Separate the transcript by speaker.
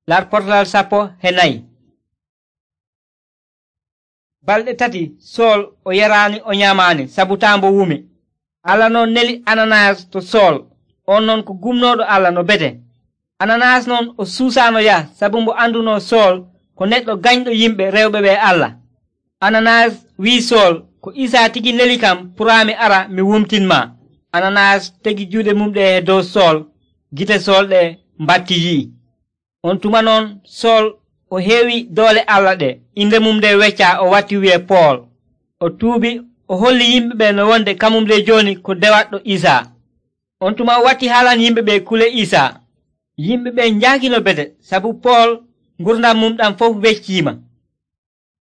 Speaker 1: larportal sappo he nayi. Balɗe tati Sol o yarani o nyamani sabu tambo wumi. Allah non neli Ananias to Sol, on non ko gumnoɗo Allah no bete. Ananias non o susano ya sabu mbo anduno Sol ko neɗɗo gañɗo yimɓe rewɓe ɓe Allah. Ananias wi Sol, ko Isa tigi neli kam purami ara mi wumtinma. Ananias tegi juuɗe mum ɗe dow Sol, gite Sol ɗe mbatti yi. On tuma noon Sol o heewi doole Allah ɗe, inde mum nde wecca o watti wiye Paul. O tuubi o holli yimɓe ɓe no wonde kamum nde joni ko dewatɗo Isa. On tuma o watti haalan yimɓe ɓe kule Isa. Yimɓe ɓe njaagino bete sabu Paul gurdam mum ɗam fof weccima.